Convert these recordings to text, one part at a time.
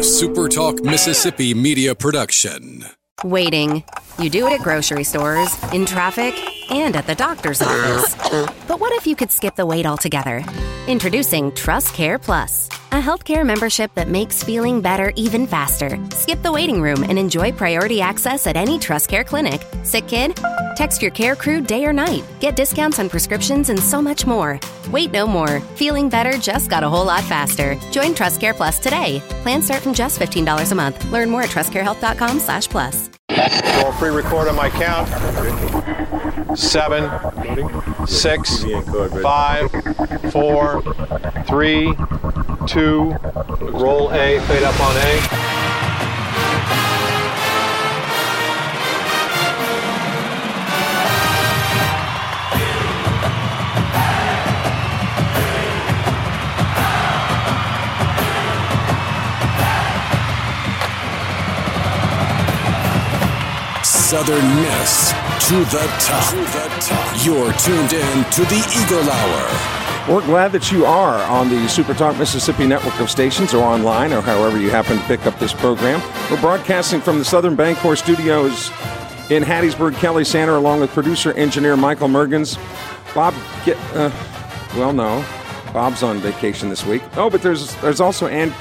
A Super Talk Mississippi media production. Waiting. You do it at grocery stores, in traffic, and at the doctor's office. But what if you could skip the wait altogether? Introducing Trust Care Plus, a healthcare membership that makes feeling better even faster. Skip the waiting room and enjoy priority access at any Trust Care clinic. Sick kid? Text your care crew day or night. Get discounts on prescriptions and so much more. Wait no more. Feeling better just got a whole lot faster. Join Trust Care Plus today. Plans start from just $15 a month. Learn more at trustcarehealth.com/plus. Roll pre-record on my count. 7, 6, 5, 4, 3, 2. Roll A, fade up on A. Southern Miss to the top. You're tuned in to the Eagle Hour. We're glad that you are on the Super Talk Mississippi network of stations or online or however you happen to pick up this program. We're broadcasting from the Southern Bancorp Studios in Hattiesburg. Kelly Sander along with producer-engineer Michael Mergens. Bob, no. Bob's on vacation this week. Oh, but there's also Andrew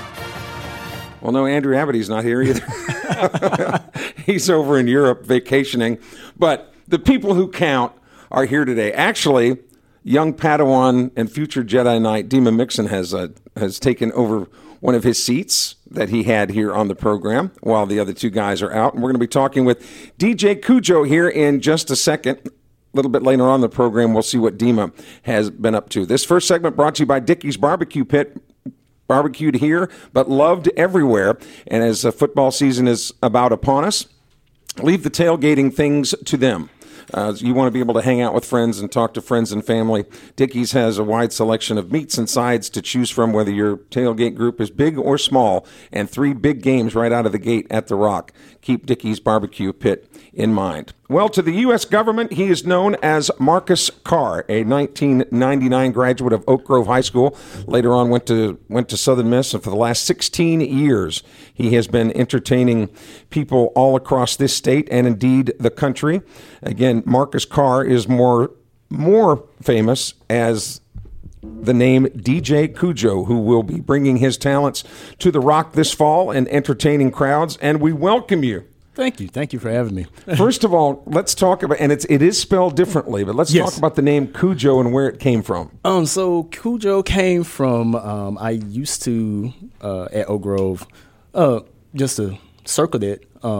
Abbott's not here either. He's over in Europe vacationing. But the people who count are here today. Actually, young Padawan and future Jedi Knight Dima Mixon has taken over one of his seats that he had here on the program while the other two guys are out. And we're going to be talking with DJ Cujo here in just a second. A little bit later on in the program, we'll see what Dima has been up to. This first segment brought to you by Dickey's Barbecue Pit. Barbecued here, but loved everywhere. And as football season is about upon us, leave the tailgating things to them. You want to be able to hang out with friends and talk to friends and family. Dickey's has a wide selection of meats and sides to choose from, whether your tailgate group is big or small, and 3 big games right out of the gate at the Rock. Keep Dickey's Barbecue Pit in mind. Well, to the U.S. government, he is known as Marcus Carr, a 1999 graduate of Oak Grove High School. Later on went to Southern Miss, and for the last 16 years, he has been entertaining people all across this state and indeed the country. Again, Marcus Carr is more famous as the name DJ Cujo, who will be bringing his talents to the Rock this fall and entertaining crowds, and we welcome you. Thank you for having me. First of all, let's talk about, and it is spelled differently, but let's talk about the name Cujo and where it came from. So Cujo came from, I used to, at Oak Grove, just to circle it.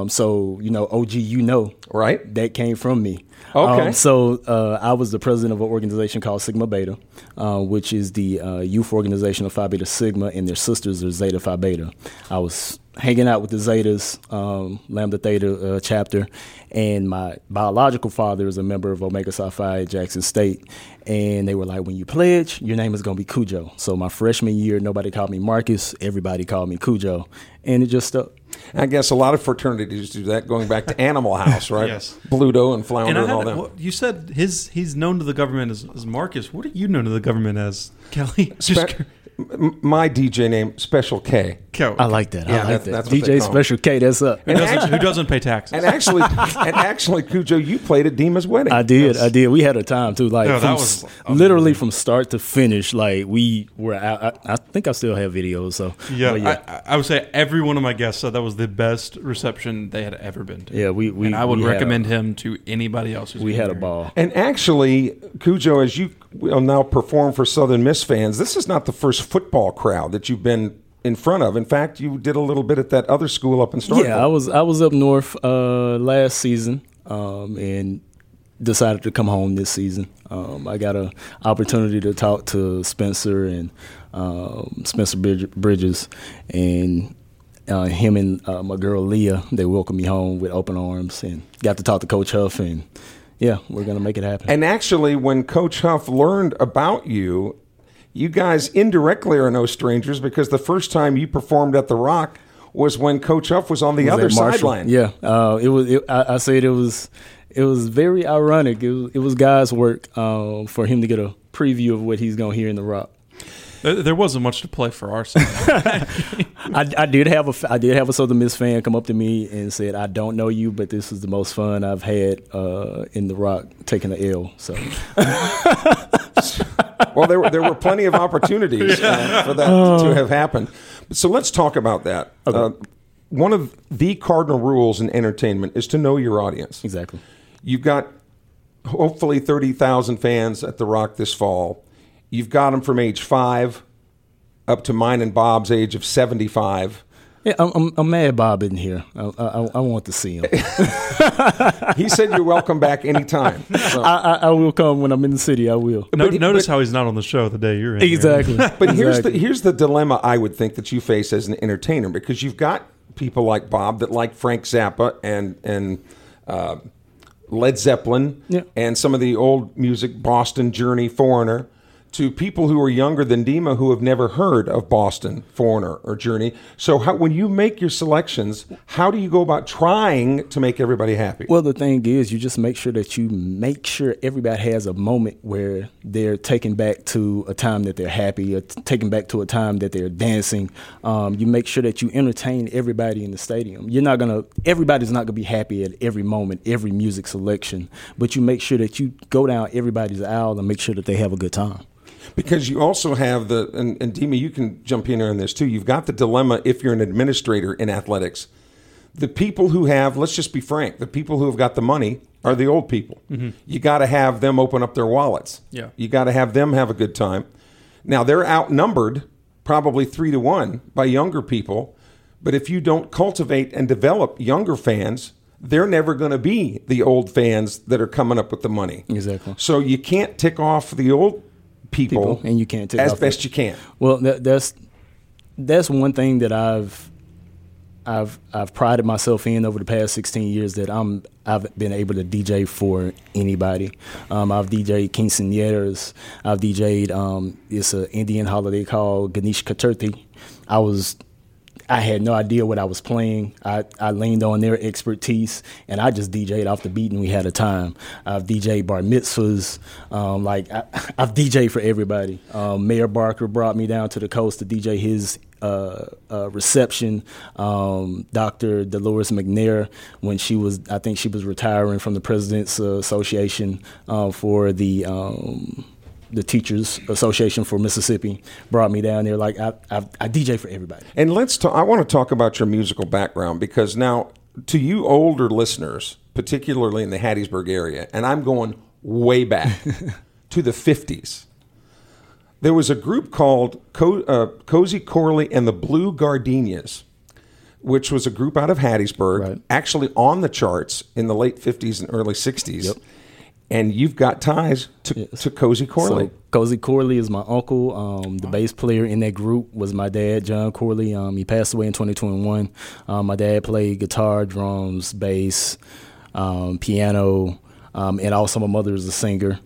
OG, right? That came from me. Okay. I was the president of an organization called Sigma Beta, which is the youth organization of Phi Beta Sigma, and their sisters are Zeta Phi Beta. I was hanging out with the Zetas, Lambda Theta chapter, and my biological father is a member of Omega Psi Phi at Jackson State. And they were like, when you pledge, your name is going to be Cujo. So my freshman year, nobody called me Marcus. Everybody called me Cujo. And it just stuck. I guess a lot of fraternities do that, going back to Animal House, right? Yes. Bluto and Flounder and all that. Well, you said he's known to the government as Marcus. What are you known to the government as, Kelly? My DJ name, Special K. I like that. Yeah, I like that. that's DJ Special K, that's up. Who doesn't pay taxes? And actually, Cujo, you played at Dima's wedding. I did. We had a time too. Like literally from start to finish. Like we were out. I think I still have videos. So yeah. I would say every one of my guests said that was the best reception they had ever been to. Yeah, and I would recommend him to anybody else. We had a ball. And actually, Cujo, as you will now perform for Southern Miss fans, this is not the first football crowd that you've been in front of. In fact, you did a little bit at that other school up in Starkville. Yeah, I was up north last season and decided to come home this season. I got an opportunity to talk to Spencer and Spencer Bridges, and him and my girl Leah. They welcomed me home with open arms, and got to talk to Coach Huff, and yeah, we're going to make it happen. And actually, when Coach Huff learned about you, you guys indirectly are no strangers, because the first time you performed at the Rock was when Coach Huff was on the other sideline. Yeah, I said it was very ironic. It was God's work for him to get a preview of what he's going to hear in the Rock. There wasn't much to play for our side. I did have a Southern Miss fan come up to me and said, "I don't know you, but this is the most fun I've had in the Rock taking the L." So, well, there were plenty of opportunities for that to have happened. So let's talk about that. Okay. One of the cardinal rules in entertainment is to know your audience. Exactly. You've got hopefully 30,000 fans at the Rock this fall. You've got them from age 5 up to mine and Bob's age of 75. Yeah, I'm mad Bob isn't here. I want to see him. He said you're welcome back anytime. So. I will come when I'm in the city. I will. Notice how he's not on the show the day you're in. Exactly. Here. But here's the dilemma I would think that you face as an entertainer, because you've got people like Bob that like Frank Zappa and Led Zeppelin and some of the old music, Boston, Journey, Foreigner, to people who are younger than Dima who have never heard of Boston, Foreigner, or Journey. So when you make your selections, how do you go about trying to make everybody happy? Well, the thing is, you just make sure that you make sure everybody has a moment where they're taken back to a time that they're happy, or taken back to a time that they're dancing. You make sure that you entertain everybody in the stadium. Everybody's not going to be happy at every moment, every music selection, but you make sure that you go down everybody's aisle and make sure that they have a good time. Because you also have and Dima, you can jump in here on this too, you've got the dilemma if you're an administrator in athletics. The people who have, let's just be frank, the people who have got the money are the old people. Mm-hmm. You got to have them open up their wallets. Yeah. You got to have them have a good time. Now, they're outnumbered probably 3-1 by younger people, but if you don't cultivate and develop younger fans, they're never going to be the old fans that are coming up with the money. Exactly. So you can't tick off the old people and you can't take as off best you can. Well, that's one thing that I've prided myself in over the past 16 years, that I've been able to DJ for anybody. I've DJed quinceañeras. I've DJed it's an Indian holiday called Ganesh Chaturthi. I had no idea what I was playing. I leaned on their expertise, and I just DJ'd off the beat, and we had a time. I've DJ'd bar mitzvahs. I've DJ'd for everybody. Mayor Barker brought me down to the coast to DJ his reception. Dr. Dolores McNair, when I think she was retiring from the President's Association for the Teachers Association for Mississippi, brought me down there. Like I DJ for everybody. And I want to talk about your musical background, because now, to you older listeners, particularly in the Hattiesburg area, and I'm going way back to the 50s, there was a group called Cozy Corley and the Blue Gardenias, which was a group out of Hattiesburg, right, actually on the charts in the late 50s and early 60s. Yep. And you've got ties to Cozy Corley. So Cozy Corley is my uncle. The bass player in that group was my dad, John Corley. He passed away in 2021. My dad played guitar, drums, bass, piano, and also my mother is a singer.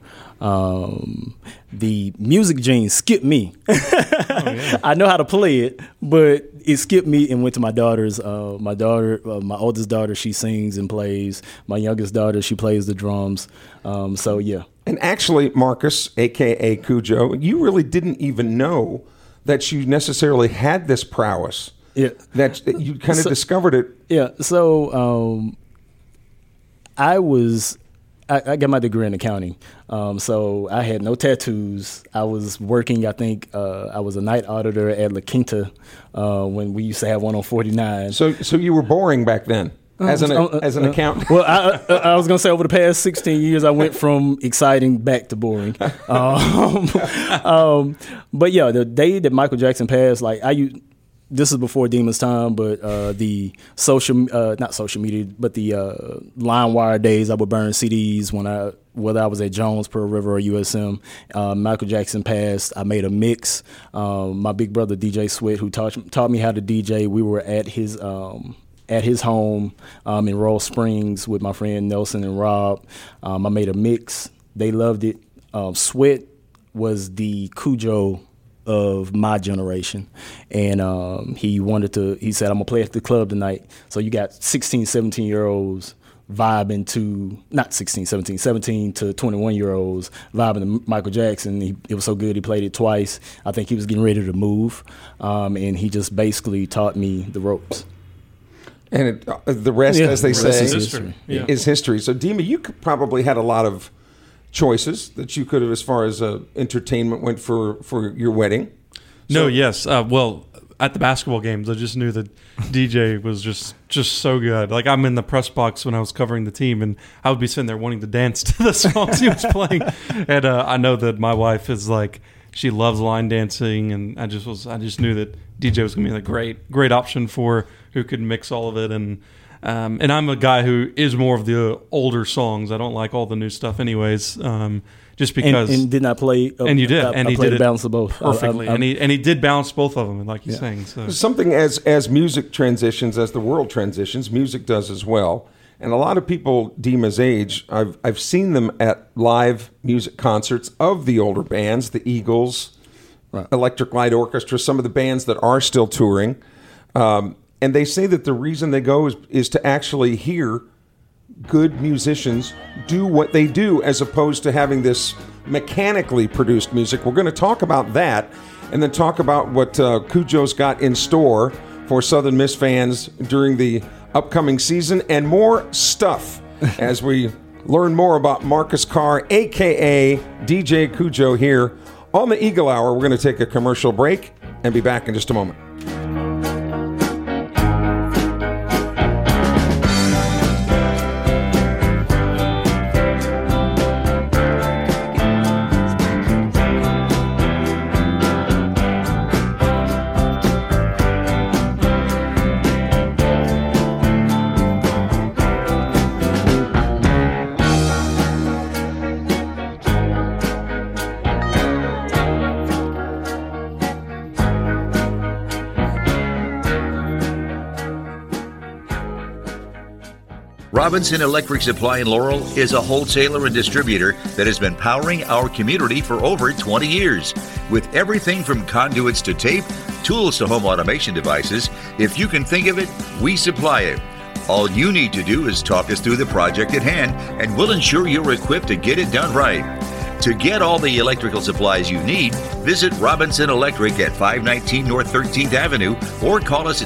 The music gene skipped me. I know how to play it, but it skipped me and went to my daughters. My oldest daughter, she sings and plays. My youngest daughter, she plays the drums. So yeah. And actually, Marcus, a.k.a. Cujo, you really didn't even know that you necessarily had this prowess. Yeah. That you kind of discovered it. Yeah. So I got my degree in accounting, so I had no tattoos. I was working, I think, I was a night auditor at La Quinta when we used to have one on 49. So you were boring back then as an accountant? Well, I was going to say over the past 16 years, I went from exciting back to boring. But yeah, the day that Michael Jackson passed, this is before Dima's time, but the not social media, but the LimeWire days, I would burn CDs whether I was at Jones, Pearl River, or USM. Michael Jackson passed. I made a mix. My big brother, DJ Sweat, who taught me how to DJ, we were at his home in Royal Springs with my friend Nelson and Rob. I made a mix. They loved it. Sweat was the Cujo of my generation, and he said, I'm gonna play at the club tonight. So you got 16, 17-year-olds vibing to, not 16, 17, 17 to 21-year-olds, vibing to Michael Jackson. It was so good, he played it twice. I think he was getting ready to move, and he just basically taught me the ropes. And the rest, as they say, is history. Is history. So, Dima, you probably had a lot of choices that you could have, as far as entertainment went for your wedding. No, yes. Well, at the basketball games, I just knew that DJ was just so good. Like, I'm in the press box when I was covering the team, and I would be sitting there wanting to dance to the songs he was playing. And I know that my wife is like, she loves line dancing, and I just knew that DJ was going to be a great option for who could mix all of it. And I'm a guy who is more of the older songs. I don't like all the new stuff, anyways. Just because, and did not play. And you did, and he did balance of both perfectly, and he did balance both of them, like you're saying. So something as music transitions, as the world transitions, music does as well. And a lot of people Dima's age, I've seen them at live music concerts of the older bands, the Eagles, right, Electric Light Orchestra, some of the bands that are still touring, and they say that the reason they go is to actually hear good musicians do what they do, as opposed to having this mechanically produced music. We're going to talk about that, and then talk about what Cujo's got in store for Southern Miss fans during the upcoming season, and more stuff as we learn more about Marcus Carr, a.k.a. DJ Cujo, here on the Eagle Hour. We're going to take a commercial break and be back in just a moment. Robinson Electric Supply in Laurel is a wholesaler and distributor that has been powering our community for over 20 years. With everything from conduits to tape, tools to home automation devices, if you can think of it, we supply it. All you need to do is talk us through the project at hand, and we'll ensure you're equipped to get it done right. To get all the electrical supplies you need, visit Robinson Electric at 519 North 13th Avenue or call us at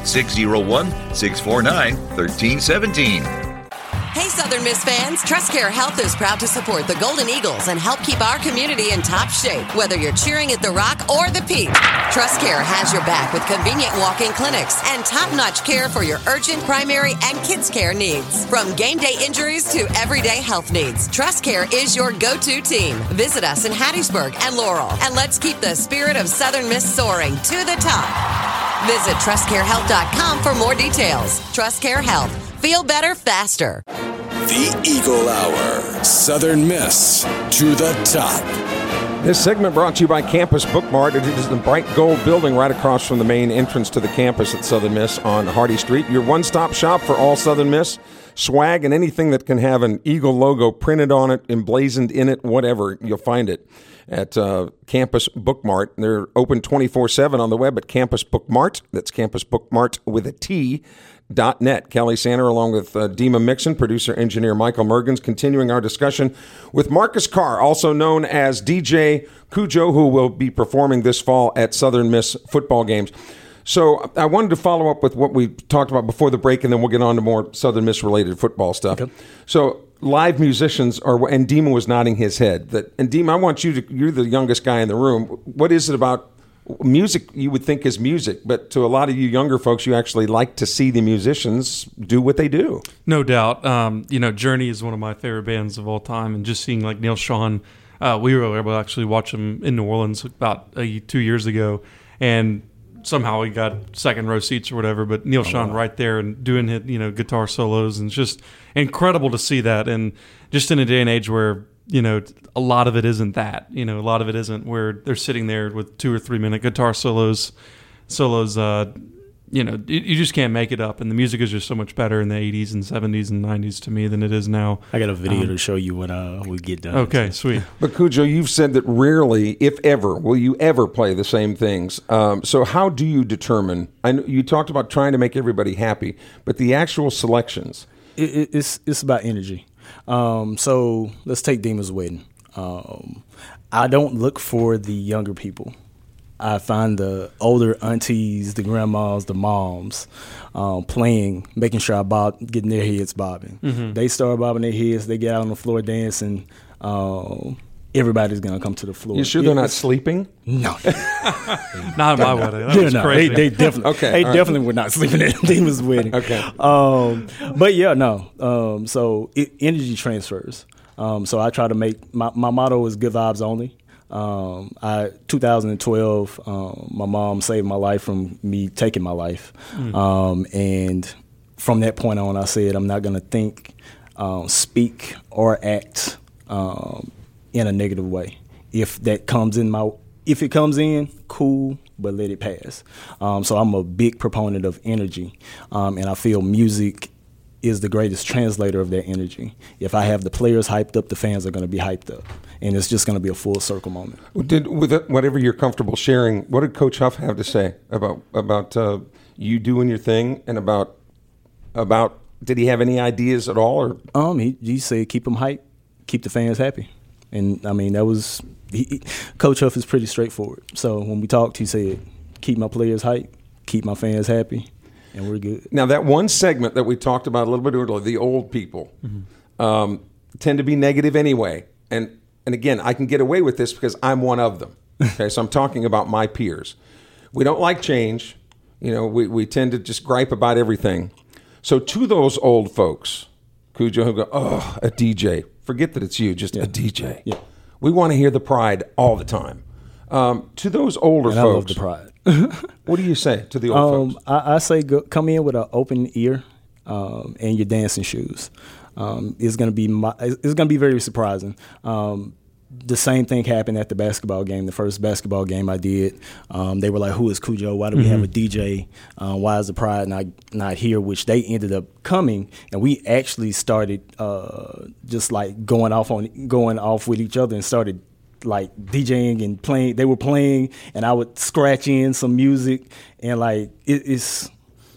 601-649-1317. Hey, Southern Miss fans, TrustCare Health is proud to support the Golden Eagles and help keep our community in top shape, whether you're cheering at the Rock or the Peak. TrustCare has your back with convenient walk-in clinics and top-notch care for your urgent, primary, and kids' care needs. From game day injuries to everyday health needs, TrustCare is your go-to team. Visit us in Hattiesburg and Laurel, and let's keep the spirit of Southern Miss soaring to the top. Visit TrustCareHealth.com for more details. TrustCare Health. Feel better faster. The Eagle Hour. Southern Miss to the top. This segment brought to you by Campus Bookmart. It is the bright gold building right across from the main entrance to the campus at Southern Miss on Hardy Street. Your one-stop shop for all Southern Miss swag and anything that can have an Eagle logo printed on it, emblazoned in it, whatever, you'll find it at Campus Bookmart. They're open 24/7 on the web at Campus Bookmart. That's Campus Bookmart with a T.net. Kelly Sander along with Dima Mixon, producer engineer Michael Mergens, continuing our discussion with Marcus Carr, also known as DJ Cujo, who will be performing this fall at Southern Miss football games. So I wanted to follow up with what we talked about before the break, and then we'll get on to more Southern Miss related football stuff. Okay. So live musicians are, and Dima was nodding his head. And Dima, I want you're the youngest guy in the room. What is it about music you would think is music, but to a lot of you younger folks, you actually like to see the musicians do what they do? No doubt. Journey is one of my favorite bands of all time, and just seeing like Neil Schon, we were able to actually watch him in New Orleans about 2 years ago, and somehow we got second row seats or whatever, but Neil Schon right there and doing guitar solos, and it's just incredible to see that. And just in a day and age where a lot of it isn't that. A lot of it isn't where they're sitting there with 2 or 3 minute guitar solos. You just can't make it up. And the music is just so much better in the 80s and 70s and 90s to me than it is now. I got a video to show you when we get done. Okay, sweet. But Cujo, you've said that rarely, if ever, will you ever play the same things. So how do you determine? I know you talked about trying to make everybody happy, but the actual selections. It's about energy. So let's take Dima's wedding. I don't look for the younger people. I find the older aunties, the grandmas, the moms playing, making sure getting their heads bobbing. Mm-hmm. They start bobbing their heads. They get out on the floor dancing. Everybody's gonna come to the floor. You sure they're not sleeping? No, not my wedding. That was crazy. They definitely. Okay, they definitely were not sleeping at Dima's wedding. Okay. But yeah, no. So energy transfers. So I try to make my motto is good vibes only. 2012, my mom saved my life from me taking my life. And from that point on, I said I'm not going to think, speak, or act in a negative way. If it comes in, cool, but let it pass. So I'm a big proponent of energy, and I feel music is the greatest translator of that energy. If I have the players hyped up, the fans are going to be hyped up, and it's just going to be a full circle moment. Whatever you're comfortable sharing, what did Coach Huff have to say about you doing your thing, and about did he have any ideas at all? Or he said keep them hyped, keep the fans happy, and I mean that was Coach Huff is pretty straightforward. So when we talked, he said keep my players hyped, keep my fans happy. And we're good. Now, that one segment that we talked about a little bit earlier, the old people, tend to be negative anyway. And again, I can get away with this because I'm one of them. Okay, so I'm talking about my peers. We don't like change. We tend to just gripe about everything. So to those old folks, Cujo, who go, oh, a DJ. Forget that it's you, just a DJ. Yeah. We want to hear the Pride all the time. To those older folks. I love the Pride. What do you say to the old folks? I say come in with an open ear and your dancing shoes. It's going to be very surprising. The same thing happened at the basketball game, the first basketball game I did. They were like, who is Cujo? Why do we have a DJ? Why is the Pride not here? Which they ended up coming, and we actually started just like going off with each other and started like DJing and playing. They were playing, and I would scratch in some music, and like it's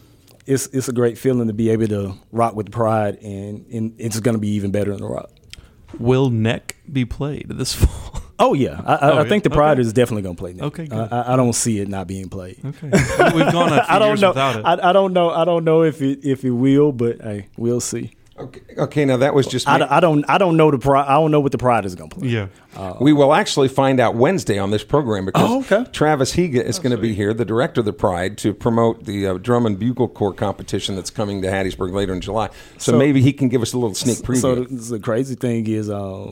a great feeling to be able to rock with Pride, and it's going to be even better in the rock. Will Neck be played this fall? Oh yeah, I think the Pride is definitely going to play Neck. Okay, good. I don't see it not being played. Okay, we've gone a few years without it. I don't know if it will, but hey, we'll see. Okay. Now that was just. I don't know the Pride. I don't know what the Pride is going to play. Yeah. We will actually find out Wednesday on this program because Travis Higa is going to be here, the director of the Pride, to promote the Drum and Bugle Corps competition that's coming to Hattiesburg later in July. So maybe he can give us a little sneak preview. So the crazy thing is,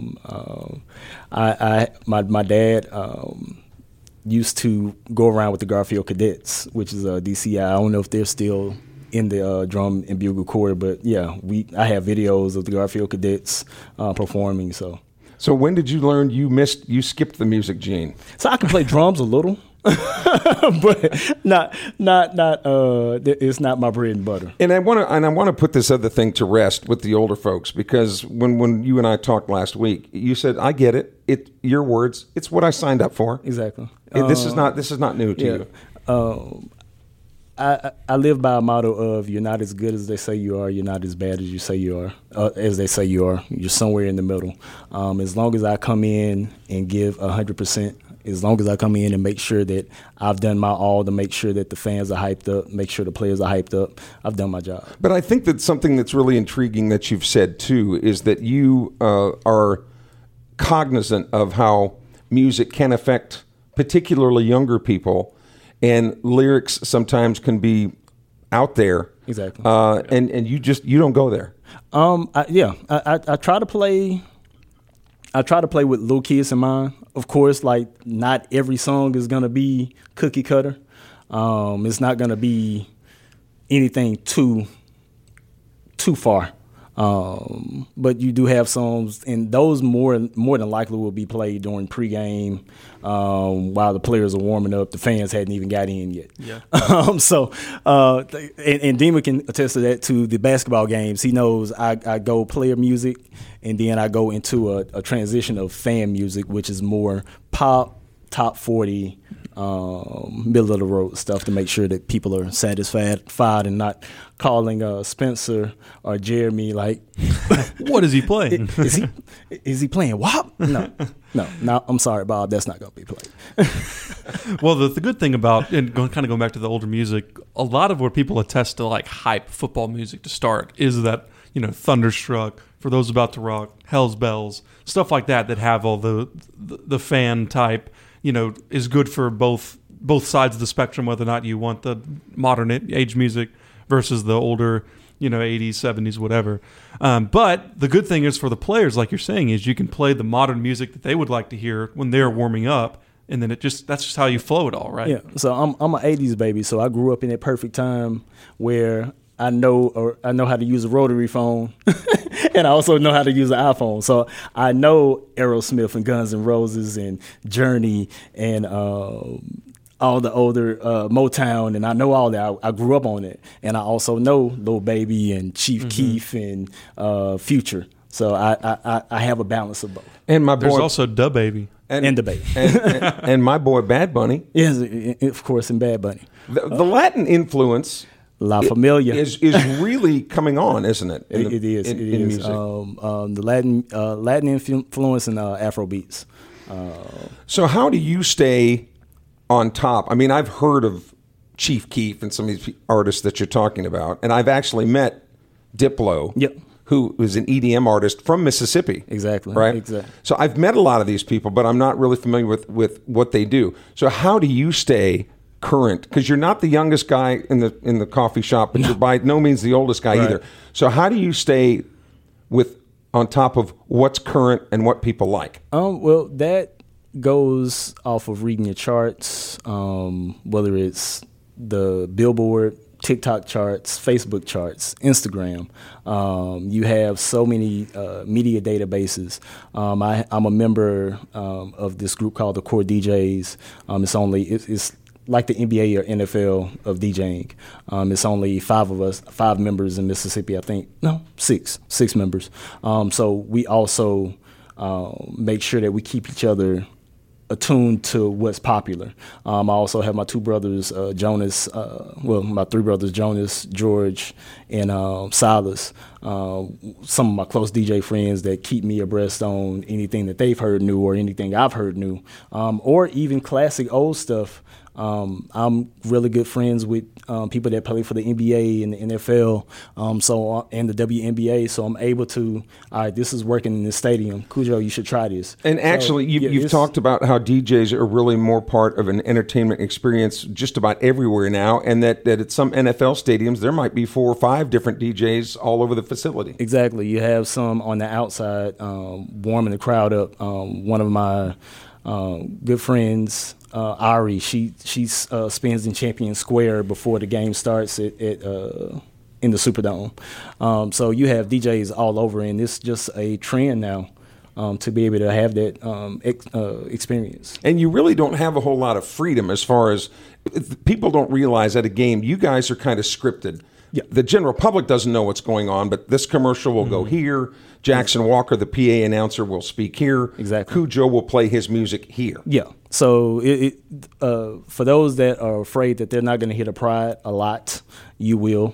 my dad used to go around with the Garfield Cadets, which is DCI. I don't know if they're still in the Drum and Bugle Corps, but yeah, I have videos of the Garfield Cadets performing. So when did you learn you skipped the music gene? So I can play drums a little, but not. It's not my bread and butter. And I want to put this other thing to rest with the older folks, because when you and I talked last week, you said, "I get it. Your words. It's what I signed up for." Exactly. This is not new to you. I live by a motto of you're not as good as they say you are, you're not as bad as you say you are, as they say you are. You're somewhere in the middle. As long as I come in and give 100%, as long as I come in and make sure that I've done my all to make sure that the fans are hyped up, make sure the players are hyped up, I've done my job. But I think that something that's really intriguing that you've said too is that you are cognizant of how music can affect particularly younger people. And lyrics sometimes can be out there. Exactly. And you don't go there. I try to play. I try to play with little kids in mind. Of course, like not every song is gonna be cookie cutter. It's not gonna be anything too far. But you do have songs, and those more than likely will be played during pregame while the players are warming up. The fans hadn't even got in yet. Yeah. And Dima can attest to that too. The basketball games, he knows I go player music, and then I go into a transition of fan music, which is more pop, top 40, middle of the road stuff to make sure that people are satisfied and not calling Spencer or Jeremy like, what is he playing? is he playing WAP? No, I'm sorry, Bob, that's not going to be played. Well, the good thing about, and kind of going back to the older music, a lot of where people attest to like hype football music to start is that, Thunderstruck, For Those About to Rock, Hell's Bells, stuff like that have all the fan type, is good for both sides of the spectrum, whether or not you want the modern age music versus the older, 80s, 70s, whatever. But the good thing is for the players, like you're saying, is you can play the modern music that they would like to hear when they're warming up, and then that's just how you flow it all, right? Yeah. So I'm an 80s baby, so I grew up in that perfect time where I know how to use a rotary phone, and I also know how to use an iPhone. So I know Aerosmith and Guns N' Roses and Journey and all the older Motown, and I know all that. I grew up on it, and I also know Lil Baby and Chief Keef and Future. So I have a balance of both. And there's also Da Baby. And the Baby. and my boy Bad Bunny. Yes, of course, and Bad Bunny. The Latin influence La Familia is really coming on, isn't it? It is. Music. The Latin influence and Afro beats. So how do you stay on top? I mean, I've heard of Chief Keef and some of these artists that you're talking about, and I've actually met Diplo, who is an EDM artist from Mississippi. Exactly. Right? Exactly. So I've met a lot of these people, but I'm not really familiar with what they do. So how do you stay current? Because you're not the youngest guy in the coffee shop, but you're by no means the oldest guy either. So how do you stay on top of what's current and what people like? Well, that goes off of reading your charts, whether it's the Billboard, TikTok charts, Facebook charts, Instagram. You have so many media databases. I'm a member of this group called the Core DJs. It's like the NBA or NFL of DJing. It's only 5 of us, 5 members in Mississippi, I think. No, 6 members. So we also make sure that we keep each other attuned to what's popular. I also have my 2 brothers, Jonas, my 3 brothers, Jonas, George, and Silas. Some of my close DJ friends that keep me abreast on anything that they've heard new or anything I've heard new, or even classic old stuff. I'm really good friends with people that play for the NBA and the NFL, and the WNBA. So I'm able to, all right, this is working in this stadium. Cujo, you should try this. And actually, you've talked about how DJs are really more part of an entertainment experience just about everywhere now, and that at some NFL stadiums there might be 4 or 5 different DJs all over the facility. Exactly. You have some on the outside warming the crowd up. One of my good friends, Ari, she spins in Champion Square before the game starts in the Superdome. So you have DJs all over, and it's just a trend now to be able to have that experience. And you really don't have a whole lot of freedom as far as people don't realize at a game. You guys are kind of scripted. Yeah. The general public doesn't know what's going on, but this commercial will go here. Jackson Walker, the PA announcer, will speak here. Exactly. Cujo will play his music here. Yeah. So for those that are afraid that they're not going to hit a pride a lot, you will.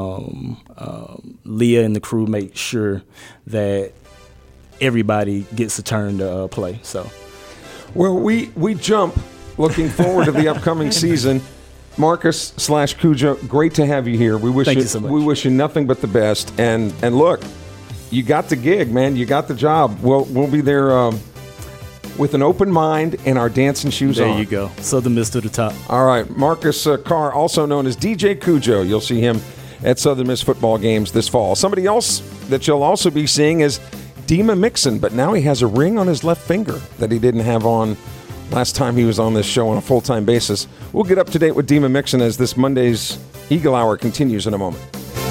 Leah and the crew make sure that everybody gets a turn to play. So, well, we jump. Looking forward to the upcoming season. Marcus / Cujo, great to have you here. We wish Thank you so much. We wish you nothing but the best. And look, you got the gig, man. You got the job. We'll be there with an open mind and our dancing shoes on. There you go. Southern Miss to the top. All right. Marcus Carr, also known as DJ Cujo. You'll see him at Southern Miss football games this fall. Somebody else that you'll also be seeing is Dima Mixon, but now he has a ring on his left finger that he didn't have on last time he was on this show on a full-time basis. We'll get up to date with Dima Mixon as this Monday's Eagle Hour continues in a moment.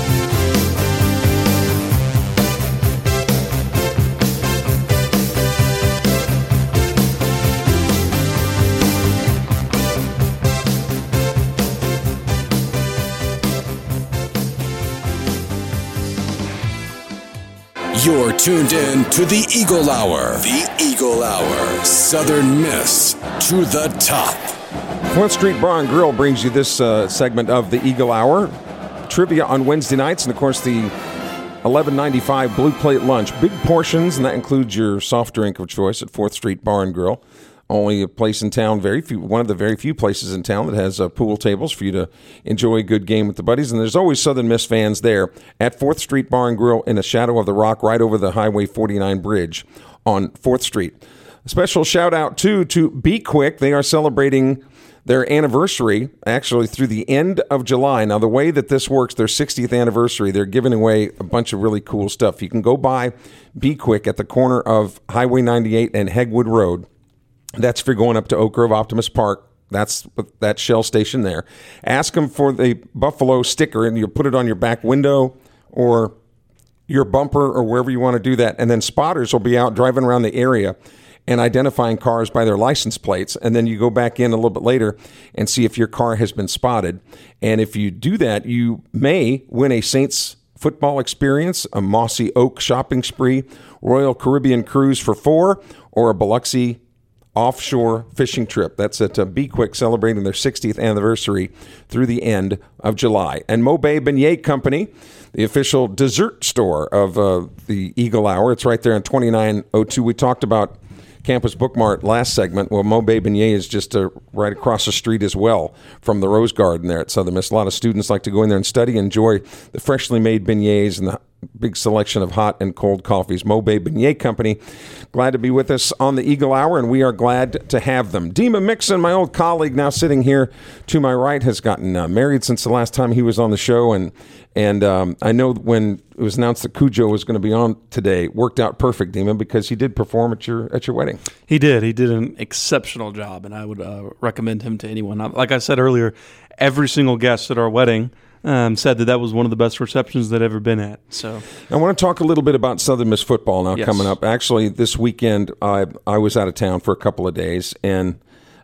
You're tuned in to the Eagle Hour. The Eagle Hour. Southern Miss to the top. 4th Street Bar and Grill brings you this segment of the Eagle Hour. Trivia on Wednesday nights, and of course the $11.95 Blue Plate Lunch. Big portions, and that includes your soft drink of choice at 4th Street Bar and Grill. Only a place in town, one of the very few places in town that has pool tables for you to enjoy a good game with the buddies. And there's always Southern Miss fans there at 4th Street Bar and Grill in the shadow of the rock right over the Highway 49 bridge on 4th Street. A special shout out, too, to Be Quick. They are celebrating their anniversary, actually, through the end of July. Now, the way that this works, their 60th anniversary, they're giving away a bunch of really cool stuff. You can go by Be Quick at the corner of Highway 98 and Hegwood Road. That's if you're going up to Oak Grove Optimus Park. That's that Shell station there. Ask them for the Buffalo sticker, and you put it on your back window or your bumper or wherever you want to do that. And then spotters will be out driving around the area and identifying cars by their license plates. And then you go back in a little bit later and see if your car has been spotted. And if you do that, you may win a Saints football experience, a Mossy Oak shopping spree, Royal Caribbean cruise for 4, or a Biloxi offshore fishing trip. That's at Be Quick, celebrating their 60th anniversary through the end of July. And Mobay Beignet Company, the official dessert store of the Eagle Hour. It's right there on 2902. We talked about Campus Bookmart last segment. Well, Mobay Beignet is just right across the street as well from the Rose Garden there at Southern Miss. A lot of students like to go in there and study, enjoy the freshly made beignets and the big selection of hot and cold coffees. Mobay Beignet Company, glad to be with us on the Eagle Hour, and we are glad to have them. Dima Mixon, my old colleague, now sitting here to my right, has gotten married since the last time he was on the show, and I know when it was announced that Cujo was going to be on today, it worked out perfect, Dima, because he did perform at your wedding. He did. He did an exceptional job, and I would recommend him to anyone. Like I said earlier, every single guest at our wedding said that was one of the best receptions they'd ever been at. So I want to talk a little bit about Southern Miss football now. Yes. Coming up. Actually, this weekend I was out of town for a couple of days and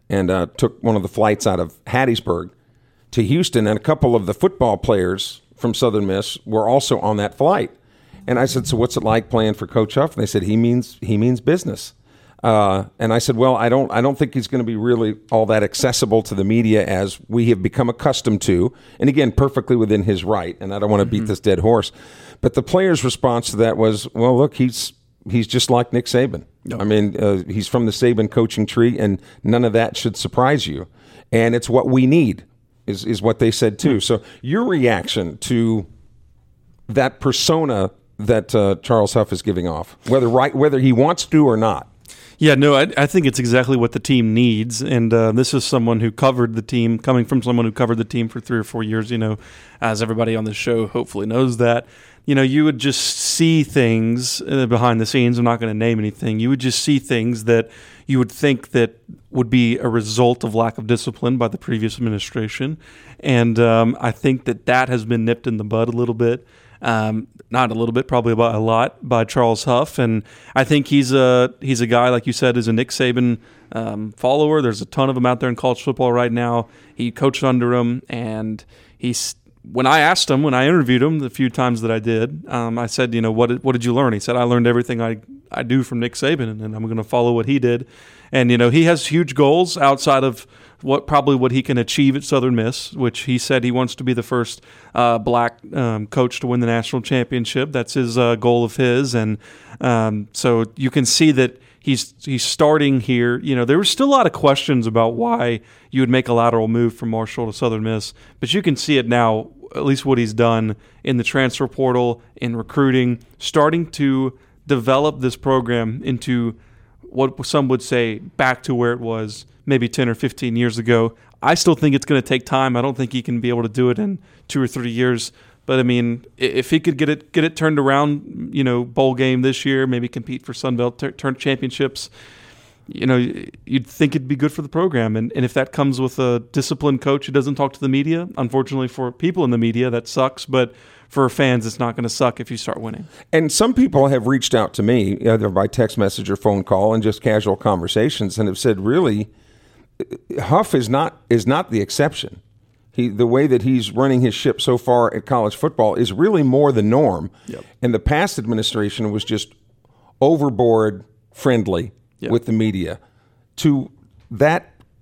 took one of the flights out of Hattiesburg to Houston, and a couple of the football players from Southern Miss were also on that flight. And I said, "So what's it like playing for Coach Huff?" And they said, "He means business." And I said, well, I don't think he's going to be really all that accessible to the media as we have become accustomed to. And again, perfectly within his right. And I don't want to beat this dead horse. But the player's response to that was, well, look, he's just like Nick Saban. Yep. I mean, he's from the Saban coaching tree, and none of that should surprise you. And it's what we need, is what they said too. So your reaction to that persona that Charles Huff is giving off, whether he wants to or not. Yeah, no, I think it's exactly what the team needs, and this is someone who covered the team, coming from someone who covered the team for 3 or 4 years, as everybody on the show hopefully knows that. You would just see things behind the scenes. I'm not going to name anything. You would just see things that you would think that would be a result of lack of discipline by the previous administration, and I think that has been nipped in the bud a little bit. Not a little bit, probably about a lot, by Charles Huff, and I think he's a guy, like you said, is a Nick Saban follower. There's a ton of them out there in college football right now. He coached under him, and when I interviewed him the few times that I did, I said, what did you learn? He said, I learned everything I do from Nick Saban, and I'm going to follow what he did. And he has huge goals outside of what he can achieve at Southern Miss, which he said he wants to be the first black coach to win the national championship. That's his goal of his, and so you can see that he's starting here. There were still a lot of questions about why you would make a lateral move from Marshall to Southern Miss, but you can see it now, at least what he's done in the transfer portal, in recruiting, starting to develop this program into what some would say back to where it was maybe 10 or 15 years ago. I still think it's going to take time. I don't think he can be able to do it in 2 or 3 years. But, I mean, if he could get it turned around, bowl game this year, maybe compete for Sun Belt championships, you'd think it'd be good for the program. And if that comes with a disciplined coach who doesn't talk to the media, unfortunately for people in the media, that sucks. But for fans, it's not going to suck if you start winning. And some people have reached out to me, either by text message or phone call, and just casual conversations, and have said, really, Huff is not the exception. The way that he's running his ship so far at college football is really more the norm. Yep. And the past administration was just overboard friendly with the media. To that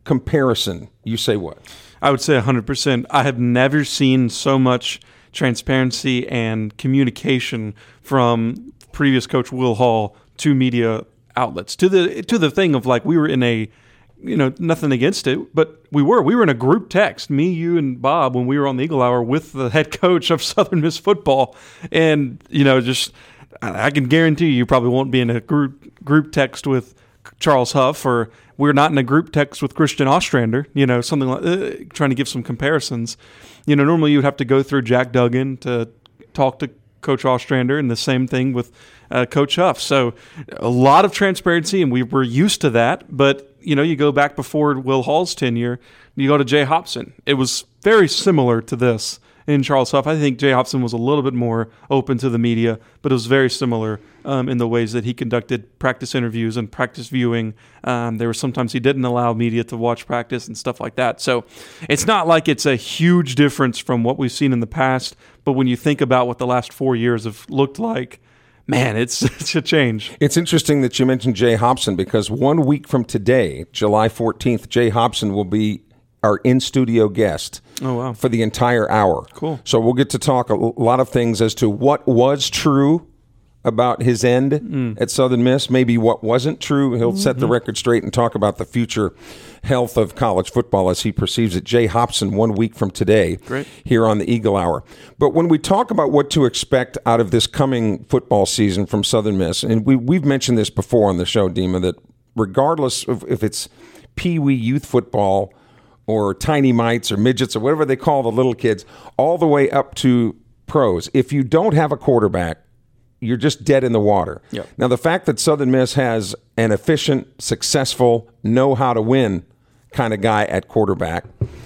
comparison, you say what? I would say 100%. I have never seen so much transparency and communication from previous coach Will Hall to media outlets, to the thing of like we were in a, nothing against it, but we were in a group text, me, you, and Bob, when we were on the Eagle Hour with the head coach of Southern Miss football, and just I can guarantee you probably won't be in a group text with Charles Huff, or we're not in a group text with Christian Ostrander, something like trying to give some comparisons. Normally you would have to go through Jack Duggan to talk to Coach Ostrander, and the same thing with Coach Huff. So a lot of transparency, and we were used to that. But, you go back before Will Hall's tenure, you go to Jay Hopson. It was very similar to this in Charles Huff. I think Jay Hopson was a little bit more open to the media, but it was very similar in the ways that he conducted practice interviews and practice viewing. There were sometimes he didn't allow media to watch practice and stuff like that. So it's not like it's a huge difference from what we've seen in the past, but when you think about what the last 4 years have looked like, man, it's a change. It's interesting that you mentioned Jay Hopson, because 1 week from today, July 14th, Jay Hopson will be our in-studio guest for the entire hour. Cool. So we'll get to talk a lot of things as to what was true about his end at Southern Miss, maybe what wasn't true. He'll set the record straight and talk about the future health of college football as he perceives it. Jay Hopson, 1 week from today, here on the Eagle Hour. But when we talk about what to expect out of this coming football season from Southern Miss, and we've mentioned this before on the show, Dima, that regardless of if it's Pee Wee youth football or tiny mites or midgets or whatever they call the little kids, all the way up to pros, if you don't have a quarterback, you're just dead in the water. Yep. Now, the fact that Southern Miss has an efficient, successful, know-how-to-win kind of guy at quarterback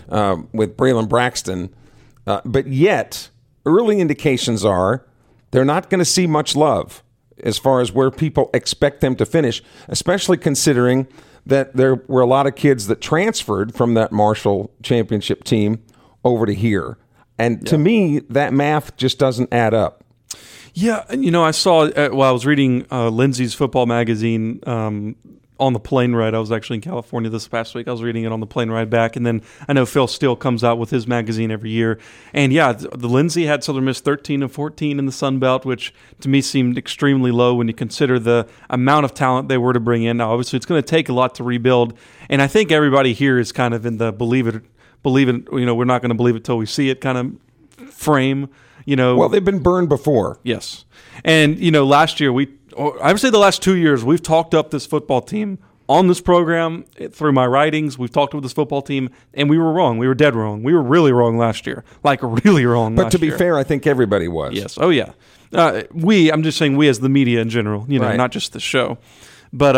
with Braylon Braxton, but yet early indications are they're not going to see much love as far as where people expect them to finish, especially considering that there were a lot of kids that transferred from that Marshall championship team over to here. And to me, that math just doesn't add up. Yeah, I saw while I was reading Lindsay's football magazine on the plane ride. I was actually in California this past week. I was reading it on the plane ride back, and then I know Phil Steele comes out with his magazine every year. And yeah, the Lindsay had Southern Miss 13-14 in the Sun Belt, which to me seemed extremely low when you consider the amount of talent they were to bring in. Now, obviously, it's going to take a lot to rebuild, and I think everybody here is kind of in the believe it. We're not going to believe it till we see it kind of frame. Well, they've been burned before. Yes. And, last year, I would say the last 2 years, we've talked up this football team on this program through my writings. We've talked with this football team, and we were wrong. We were dead wrong. We were really wrong last year, like really wrong But last to be year. fair, I think everybody was. Yes. Oh, yeah. I'm just saying we as the media in general, Right. not just the show. But,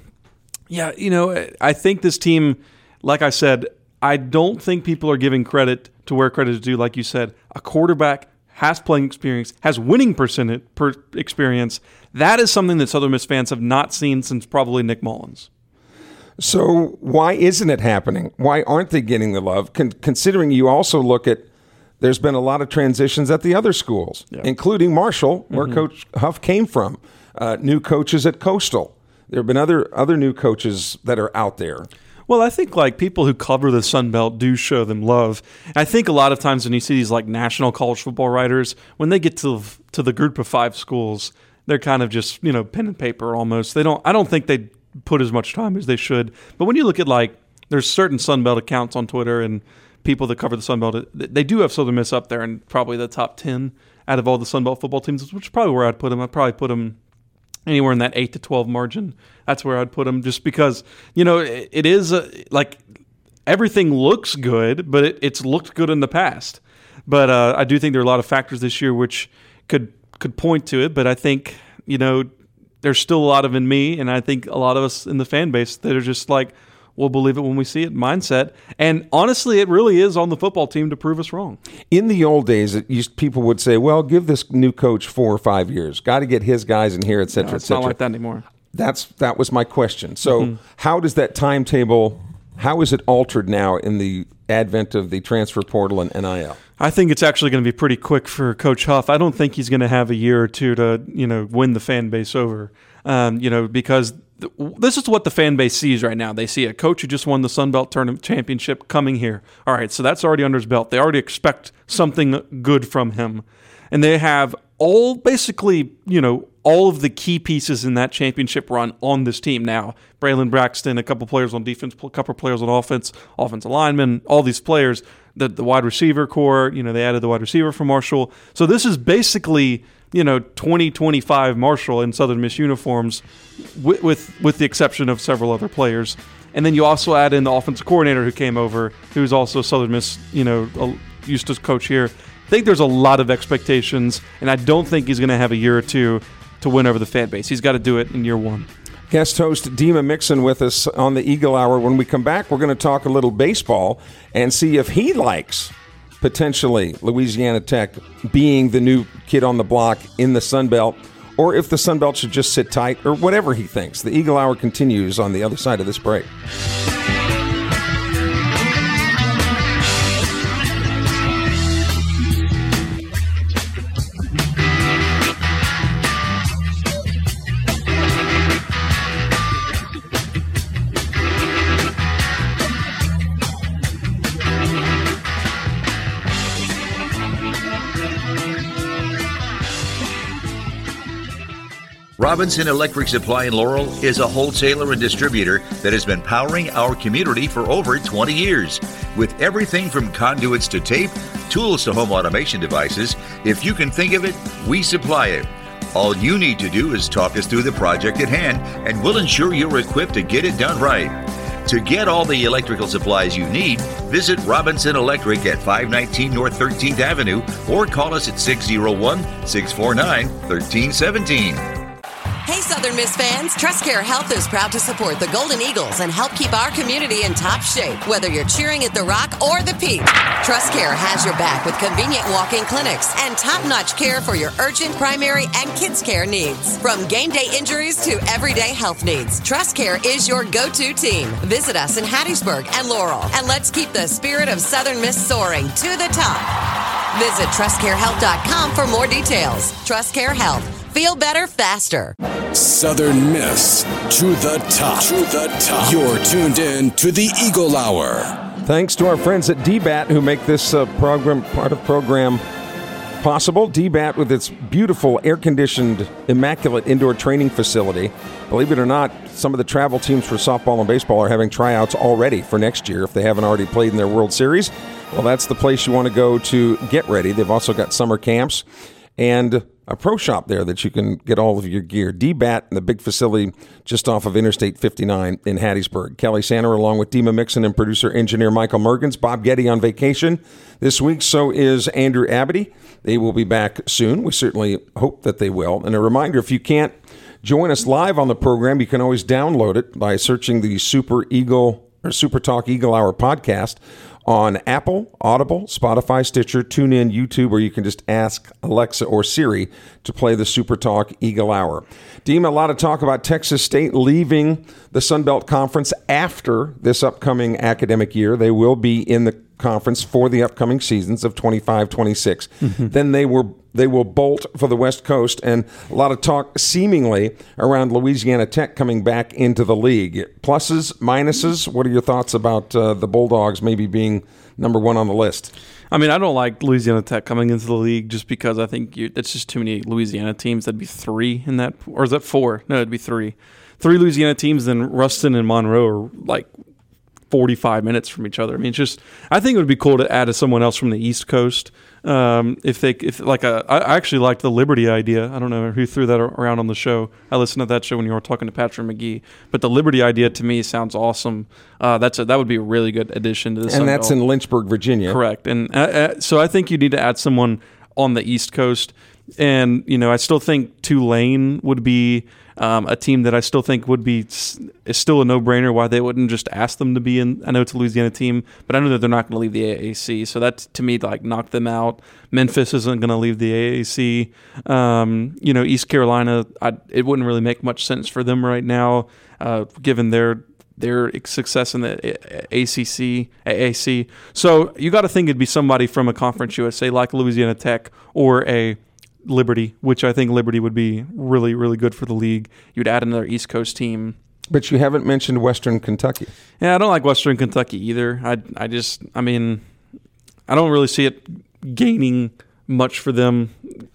I think this team, like I said, I don't think people are giving credit to where credit is due. Like you said, a quarterback has playing experience, has winning experience. That is something that Southern Miss fans have not seen since probably Nick Mullins. So why isn't it happening? Why aren't they getting the love? Considering you also look at, there's been a lot of transitions at the other schools, including Marshall, where Coach Huff came from, new coaches at Coastal. There have been other new coaches that are out there. Well, I think like people who cover the Sun Belt do show them love. And I think a lot of times when you see these like national college football writers, when they get to the group of 5 schools, they're kind of just, pen and paper almost. I don't think they put as much time as they should. But when you look at like there's certain Sun Belt accounts on Twitter and people that cover the Sun Belt, they do have Southern Miss up there in probably the top 10 out of all the Sun Belt football teams, which is probably where I'd put them. I'd probably put them anywhere in that 8 to 12 margin. That's where I'd put them, just because it is like everything looks good, but it's looked good in the past. But I do think there are a lot of factors this year which could point to it. But I think there's still a lot of in me, and I think a lot of us in the fan base that are just like, we'll believe it when we see it mindset. And honestly, it really is on the football team to prove us wrong. In the old days, people would say, well, give this new coach 4 or 5 years. Got to get his guys in here, et cetera, et It's cetera. not like that anymore. That was my question. So how does that timetable, how is it altered now in the advent of the transfer portal and NIL? I think it's actually going to be pretty quick for Coach Huff. I don't think he's going to have a year or two to, win the fan base over, because this is what the fan base sees right now. They see a coach who just won the Sun Belt Tournament Championship coming here. All right, so that's already under his belt. They already expect something good from him. And they have all of the key pieces in that championship run on this team now. Braylon Braxton, a couple players on defense, a couple players on offense, offensive linemen, all these players, the wide receiver core, they added the wide receiver from Marshall. So this is basically 2025 Marshall in Southern Miss uniforms with the exception of several other players. And then you also add in the offensive coordinator who came over, who's also Southern Miss, used to coach here. I think there's a lot of expectations, and I don't think he's going to have a year or two to win over the fan base. He's got to do it in year one. Guest host Dima Mixon with us on the Eagle Hour. When we come back, we're going to talk a little baseball and see if he likes potentially Louisiana Tech being the new kid on the block in the Sun Belt, or if the Sun Belt should just sit tight, or whatever he thinks. The Eagle Hour continues on the other side of this break. Robinson Electric Supply in Laurel is a wholesaler and distributor that has been powering our community for over 20 years. With everything from conduits to tape, tools to home automation devices, if you can think of it, we supply it. All you need to do is talk us through the project at hand, and we'll ensure you're equipped to get it done right. To get all the electrical supplies you need, visit Robinson Electric at 519 North 13th Avenue or call us at 601-649-1317. Hey, Southern Miss fans, TrustCare Health is proud to support the Golden Eagles and help keep our community in top shape, whether you're cheering at the Rock or the Peak. TrustCare has your back with convenient walk-in clinics and top-notch care for your urgent, primary, and kids' care needs. From game day injuries to everyday health needs, TrustCare is your go-to team. Visit us in Hattiesburg and Laurel, and let's keep the spirit of Southern Miss soaring to the top. Visit TrustCareHealth.com for more details. TrustCare Health. Feel better faster. Southern Miss to the top. To the top. You're tuned in to the Eagle Hour. Thanks to our friends at DBAT who make this program possible. DBAT with its beautiful air-conditioned, immaculate indoor training facility. Believe it or not, some of the travel teams for softball and baseball are having tryouts already for next year if they haven't already played in their World Series. Well, that's the place you want to go to get ready. They've also got summer camps and a pro shop there that you can get all of your gear. DBAT, the big facility just off of Interstate 59 in Hattiesburg. Kelly Sanner along with Dima Mixon and producer-engineer Michael Mergens. Bob Getty on vacation this week. So is Andrew Abity. They will be back soon. We certainly hope that they will. And a reminder, if you can't join us live on the program, you can always download it by searching the Super Talk Eagle Hour podcast on Apple, Audible, Spotify, Stitcher, TuneIn, YouTube, or you can just ask Alexa or Siri to play the Super Talk Eagle Hour. Dima, a lot of talk about Texas State leaving the Sun Belt Conference after this upcoming academic year. They will be in the conference for the upcoming seasons of 25-26. Mm-hmm. Then they will bolt for the West Coast, and a lot of talk seemingly around Louisiana Tech coming back into the league. Pluses, minuses, what are your thoughts about the Bulldogs maybe being number one on the list? I mean, I don't like Louisiana Tech coming into the league just because I think it's just too many Louisiana teams. That'd be three in that, or is that four? No, it'd be three. Three Louisiana teams, then Ruston and Monroe are like 45 minutes from each other. I mean, I think it would be cool to add someone else from the East Coast. I actually liked the Liberty idea. I don't know who threw that around on the show. I listened to that show when you were talking to Patrick McGee. But the Liberty idea to me sounds awesome. That would be a really good addition to this. And that's in Lynchburg, Virginia. Correct. And so I think you need to add someone on the East Coast. And, I still think Tulane would be a team that I still think is still a no-brainer why they wouldn't just ask them to be in. I know it's a Louisiana team, but I know that they're not going to leave the AAC. So that, to me, knocked them out. Memphis isn't going to leave the AAC. East Carolina, it wouldn't really make much sense for them right now, given their success in the AAC. So you got to think it'd be somebody from a Conference USA like Louisiana Tech or a Liberty, which I think Liberty would be really, really good for the league. You'd add another East Coast team. But you haven't mentioned Western Kentucky. Yeah, I don't like Western Kentucky either. I don't really see it gaining much for them.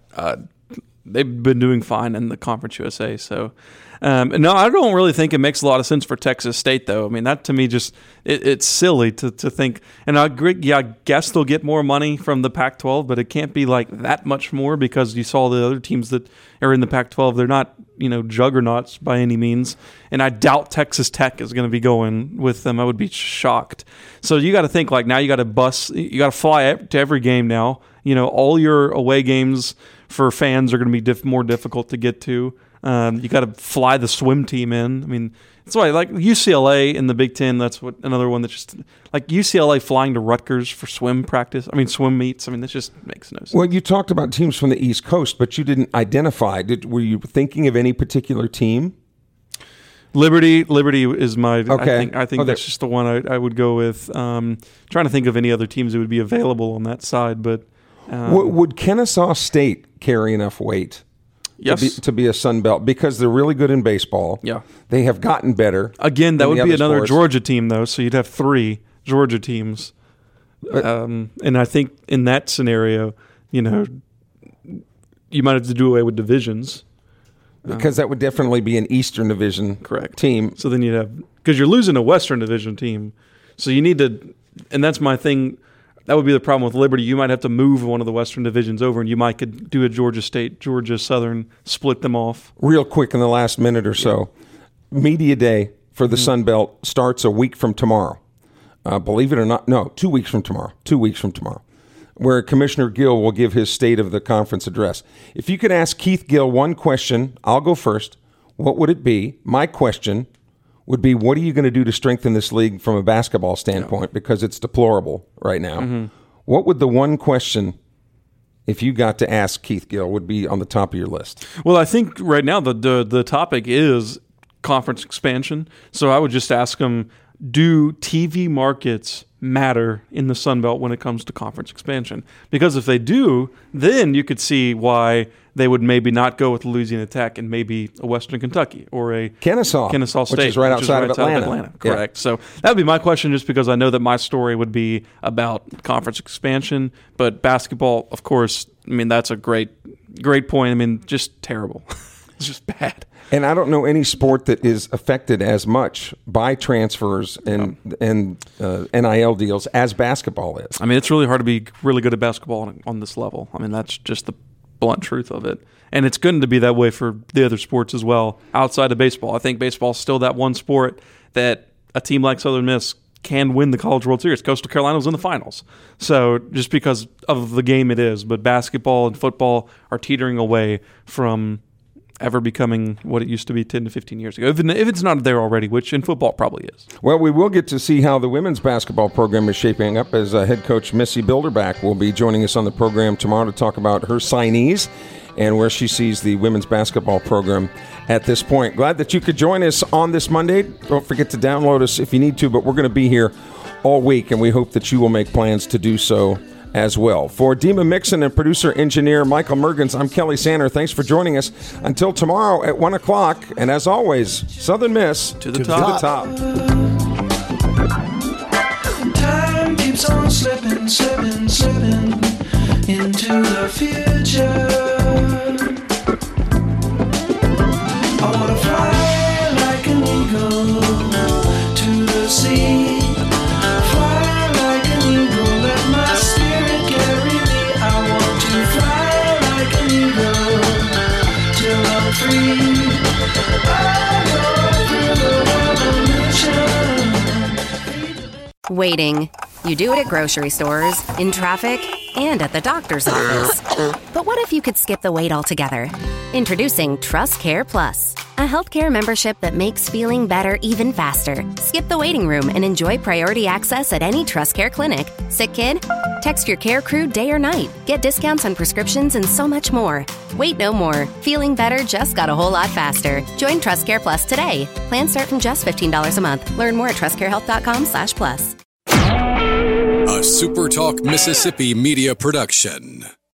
They've been doing fine in the Conference USA. So, no, I don't really think it makes a lot of sense for Texas State, though. I mean, that to me just it's silly to think. And I guess they'll get more money from the Pac-12, but it can't be like that much more because you saw the other teams that are in the Pac-12. They're not, juggernauts by any means. And I doubt Texas Tech is going to be going with them. I would be shocked. So you got to think like now you got to fly to every game now. All your away games for fans are going to be more difficult to get to. You got to fly the swim team in. I mean, that's why like UCLA in the Big Ten. That's another one that's just like UCLA flying to Rutgers for swim practice. I mean, swim meets. I mean, that just makes no sense. Well, you talked about teams from the East Coast, but you didn't identify. Were you thinking of any particular team? Liberty is my. Okay. I think that's just the one I would go with. Trying to think of any other teams that would be available on that side, but. Would Kennesaw State carry enough weight to be a Sun Belt? Because they're really good in baseball. Yeah. They have gotten better. Again, that would be another Georgia team, though, so you'd have 3 Georgia teams. And I think in that scenario, you might have to do away with divisions. Because that would definitely be an Eastern Division team. So then you'd have – because you're losing a Western Division team. So you need to – and that's my thing – that would be the problem with Liberty. You might have to move one of the Western divisions over, and you might could do a Georgia State, Georgia Southern, split them off. Real quick in the last minute or so, Media Day for the Sun Belt starts a week from tomorrow. Believe it or not, no, 2 weeks from tomorrow. 2 weeks from tomorrow, where Commissioner Gill will give his State of the Conference address. If you could ask Keith Gill one question, I'll go first. What would it be? My question would be, what are you going to do to strengthen this league from a basketball standpoint? Because it's deplorable right now. What would the one question, if you got to ask Keith Gill, would be on the top of your list? Well, I think right now the topic is conference expansion. So I would just ask him, do TV markets matter in the Sun Belt when it comes to conference expansion? Because if they do, then you could see why they would maybe not go with Louisiana Tech and maybe a Western Kentucky or a Kennesaw State, which is right outside of Atlanta. Correct. Yeah. So that would be my question, just because I know that my story would be about conference expansion. But basketball, of course, I mean, that's a great point. I mean, just terrible. It's just bad. And I don't know any sport that is affected as much by transfers and NIL deals as basketball is. I mean, it's really hard to be really good at basketball on this level. I mean, that's just the blunt truth of it. And it's going to be that way for the other sports as well, outside of baseball. I think baseball is still that one sport that a team like Southern Miss can win the College World Series. Coastal Carolina was in the finals. So just because of the game it is. But basketball and football are teetering away from ever becoming what it used to be 10 to 15 years ago, if it's not there already, which in football probably is. Well, we will get to see how the women's basketball program is shaping up, as head coach Missy Bilderbach will be joining us on the program tomorrow to talk about her signees and where she sees the women's basketball program at this point. Glad that you could join us on this Monday. Don't forget to download us if you need to, but we're going to be here all week, and we hope that you will make plans to do so as well. For Dima Mixon and producer-engineer Michael Mergens, I'm Kelly Sander. Thanks for joining us. Until tomorrow at 1 o'clock, and as always, Southern Miss to the top. Time keeps on slipping into the future. I want to fly like an eagle to the sea. Fly like an eagle, let my spirit carry me. I want to fly like an eagle till I'm free. I go through the revolution. Waiting. You do it at grocery stores, in traffic, and at the doctor's office. But what if you could skip the wait altogether? Introducing TrustCare Plus, a healthcare membership that makes feeling better even faster. Skip the waiting room and enjoy priority access at any TrustCare clinic. Sick kid? Text your care crew day or night. Get discounts on prescriptions and so much more. Wait no more. Feeling better just got a whole lot faster. Join TrustCare Plus today. Plans start from just $15 a month. Learn more at trustcarehealth.com/plus. A SuperTalk Mississippi media production.